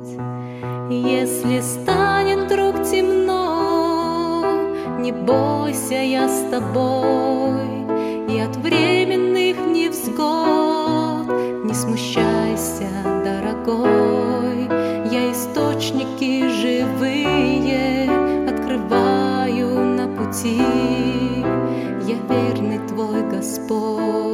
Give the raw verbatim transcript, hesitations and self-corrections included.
Если станет вдруг темно, не бойся, я с тобой, и от временных невзгод не смущайся, дорогой. Я источники живые открываю на пути, я верный твой Господь.